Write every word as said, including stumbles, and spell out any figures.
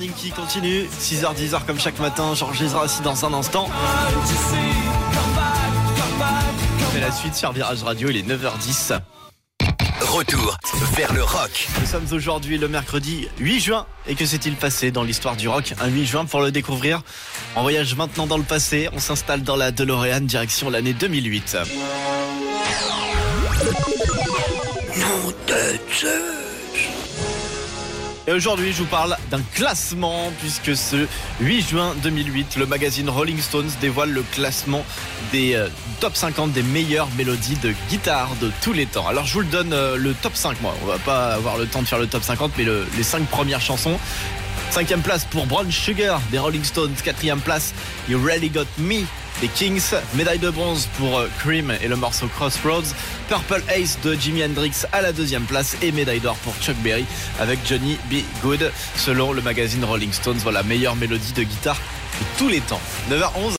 Morning qui continue, six heures dix comme chaque matin. Georges Ezra aussi dans un instant. Mais la suite sur Virage Radio, il est neuf heures dix. Retour vers le rock. Nous sommes aujourd'hui le mercredi huit juin. Et que s'est-il passé dans l'histoire du rock un huit juin? Pour le découvrir, on voyage maintenant dans le passé. On s'installe dans la DeLorean, direction l'année deux mille huit. Nom de Zeus. Et aujourd'hui, je vous parle d'un classement, puisque ce huit juin deux mille huit, le magazine Rolling Stones dévoile le classement des euh, top cinquante des meilleures mélodies de guitare de tous les temps. Alors, je vous le donne, euh, le top cinq, moi. On va pas avoir le temps de faire le top cinquante, mais le, les cinq premières chansons. Cinquième place pour Brown Sugar des Rolling Stones. Quatrième place, You Really Got Me des Kings. Médaille de bronze pour euh, Cream et le morceau Crossroads. Purple Haze de Jimi Hendrix à la deuxième place. Et médaille d'or pour Chuck Berry avec Johnny B. Good. Selon le magazine Rolling Stones, voilà, meilleure mélodie de guitare de tous les temps. neuf heures onze.